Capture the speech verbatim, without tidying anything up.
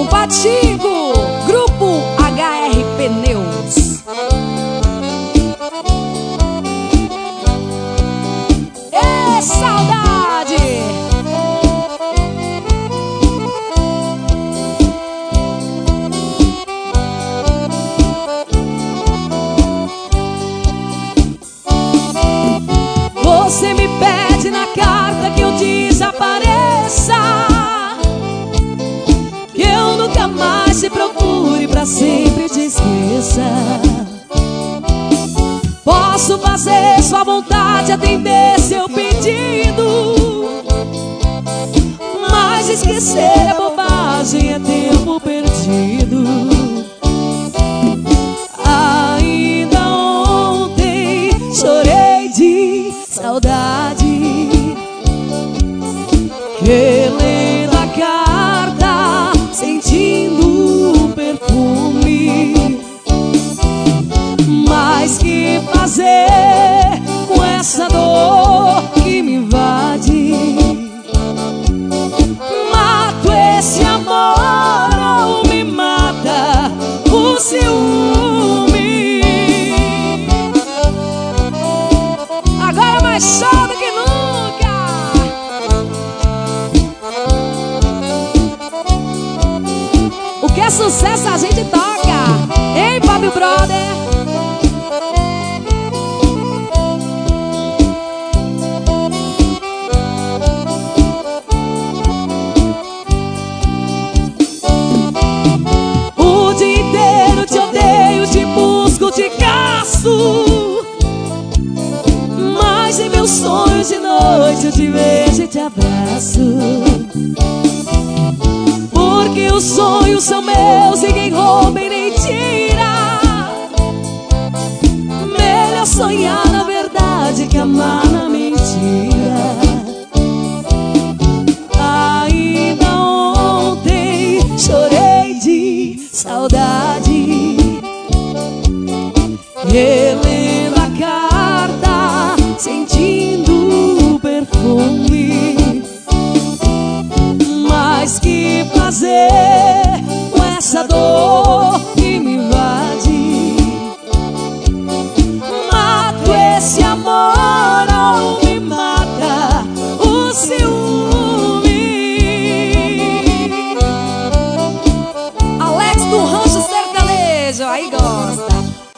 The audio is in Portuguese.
com Patigo, Grupo H R Pneus. Ê, saudade! Você me pede na carta que eu desapareça, que eu nunca mais te procure, pra sempre te esqueça. Posso fazer sua vontade, atender seu pedido, mas esquecer é bobagem, é tempo perdido. Ainda ontem chorei de saudade, relendo a carta, sentindo o perfume. Mas que fazer com essa dor que me invade? Mato esse amor ou me mata o ciúme? Agora mais show do que nunca. O que é sucesso a gente toca, hein, Fábio Brother? O dia inteiro te odeio, te busco, te caço, mas em meus sonhos de noite eu te vejo e te abraço. Porque os sonhos são meus, ninguém rouba e nem tira. Melhor sonhar na verdade que amar na mentira.